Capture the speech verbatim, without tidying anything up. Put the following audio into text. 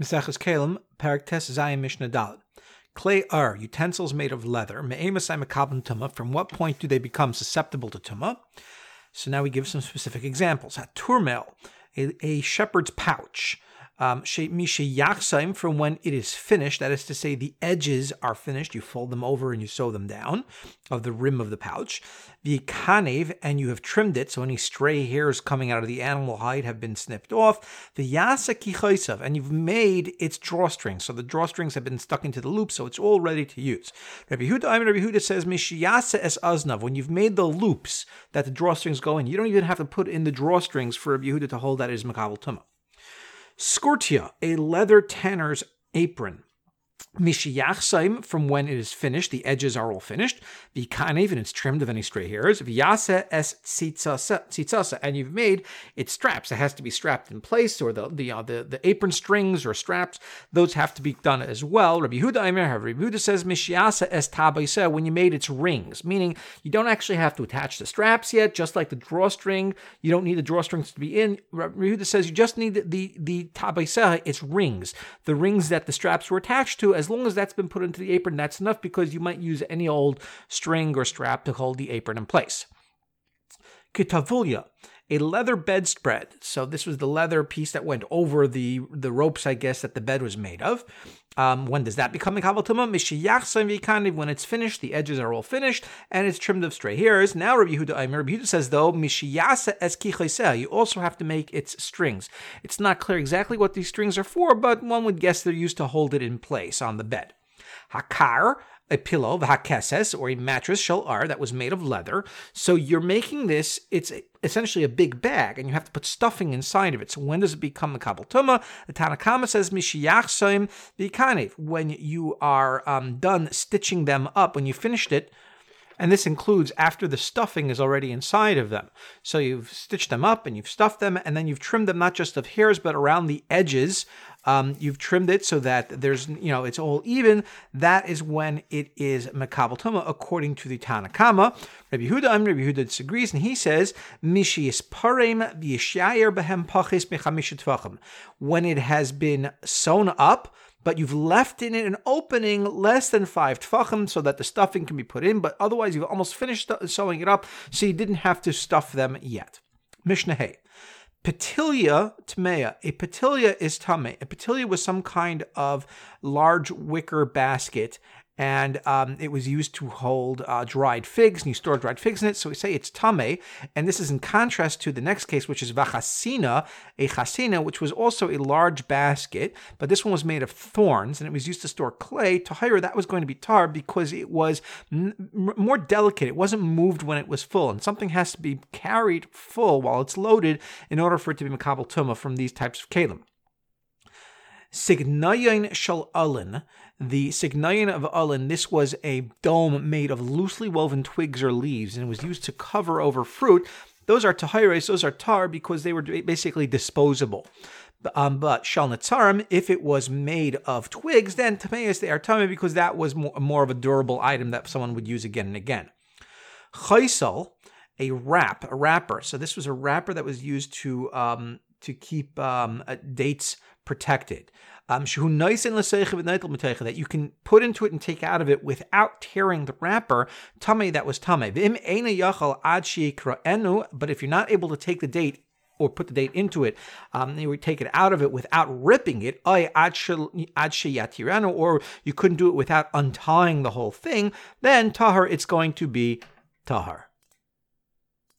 Maseches Kelim, Perek Tes Zayin Mishnah Dalet. Clay are utensils made of leather. Me'emasai mekabel tumah. From what point do they become susceptible to tumah? So now we give some specific examples. Turmel, a, a shepherd's pouch. Um, from when it is finished, that is to say, the edges are finished. You fold them over and you sew them down of the rim of the pouch. The kanev, and you have trimmed it, so any stray hairs coming out of the animal hide have been snipped off. The yasa kichaisav, and you've made its drawstrings, so the drawstrings have been stuck into the loop, so it's all ready to use. Rabbi Yehuda, Rabbi Yehuda says, mishiyasa es aznav, when you've made the loops that the drawstrings go in, you don't even have to put in the drawstrings for Rabbi Yehuda to hold that it is makabel tumah. Skurtia, a leather tanner's apron. Mishiyachsaim, from when it is finished, the edges are all finished. V'kanev, and it's trimmed of any stray hairs. V'yase es tzitzasa, and you've made its straps. It has to be strapped in place, or the the uh, the, the apron strings or straps. Those have to be done as well. Rabbi Yehuda Aimer, Rabbi Yehuda says Mishiyasa es tabaisa, when you made its rings, meaning you don't actually have to attach the straps yet. Just like the drawstring, you don't need the drawstrings to be in. Rabbi Yehuda says you just need the the, the tabaisa, its rings, the rings that the straps were attached to. As long as that's been put into the apron, that's enough, because you might use any old string or strap to hold the apron in place. Kitavulya, a leather bedspread. So this was the leather piece that went over the, the ropes, I guess, that the bed was made of. Um, when does that become makabel tumah? Mishiyachsaim v'kanev, when it's finished, the edges are all finished, and it's trimmed of stray hairs. Now Rabbi Yehuda, Rabbi Yehuda says, though, mishiyasa es kichaiseh, you also have to make its strings. It's not clear exactly what these strings are for, but one would guess they're used to hold it in place on the bed. Hakar, a pillow, v'hakeses, or a mattress, shel ar, that was made of leather. So you're making this, it's essentially a big bag, and you have to put stuffing inside of it. So when does it become makabel tumah? The Tanna Kama says, mishiyachsaim v'kanev, when you are um, done stitching them up, when you finished it, and this includes after the stuffing is already inside of them. So you've stitched them up and you've stuffed them, and then you've trimmed them not just of hairs, but around the edges. Um, you've trimmed it so that there's, you know, it's all even. That is when it is makabel tumah, according to the Tanna Kama. Rabbi Yehuda, Rabbi Yehuda disagrees, and he says, Mishis parem v'yishayer behem pachis mechamisha tvachim. When it has been sewn up, but you've left in it an opening less than five tfachim so that the stuffing can be put in, but otherwise you've almost finished sewing it up, so you didn't have to stuff them yet. Mishnah Hay. Petilia tmeya. A petilia is tame. A petilia was some kind of large wicker basket, and um, it was used to hold uh, dried figs, and you store dried figs in it, so we say it's tame, and this is in contrast to the next case, which is vachasina, a chasina, which was also a large basket, but this one was made of thorns, and it was used to store clay. Tahira, that was going to be tar, because it was n- more delicate. It wasn't moved when it was full, and something has to be carried full while it's loaded in order for it to be makabel tumah from these types of kelim. Signayin shal alin, the signayin of alin, this was a dome made of loosely woven twigs or leaves, and it was used to cover over fruit. Those are tahires, those are tar, because they were basically disposable. Um, but shal netzarim, if it was made of twigs, then tameis, they are tamei, because that was more, more of a durable item that someone would use again and again. Chaisal, a wrap, a wrapper. So this was a wrapper that was used to um, to keep um, uh, dates protected. Um, that you can put into it and take out of it without tearing the wrapper. Tamei, that was tamei. But if you're not able to take the date or put the date into it, um, you would take it out of it without ripping it, or you couldn't do it without untying the whole thing, then tahar, it's going to be tahar.